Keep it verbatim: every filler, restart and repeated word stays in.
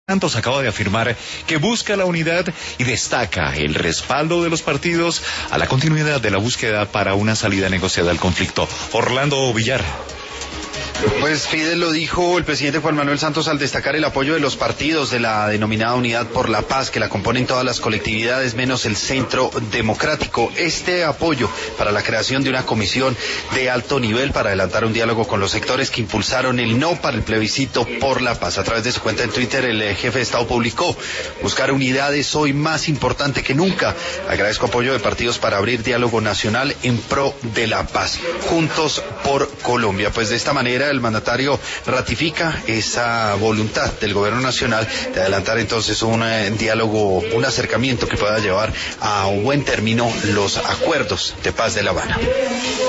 Santos acaba de afirmar que busca la unidad y destaca el respaldo de los partidos a la continuidad de la búsqueda para una salida negociada al conflicto. Orlando Villar. Pues Fidel lo dijo el presidente Juan Manuel Santos al destacar el apoyo de los partidos de la denominada Unidad por la Paz, que la componen todas las colectividades menos el Centro Democrático. Este apoyo para la creación de una comisión de alto nivel para adelantar un diálogo con los sectores que impulsaron el no para el plebiscito por la paz. A través de su cuenta en Twitter, el jefe de Estado publicó: buscar unidad es hoy más importante que nunca. Agradezco apoyo de partidos para abrir diálogo nacional en pro de la paz. Juntos por Colombia. Pues de esta manera el mandatario ratifica esa voluntad del gobierno nacional de adelantar entonces un eh, diálogo, un acercamiento que pueda llevar a un buen término los acuerdos de paz de La Habana.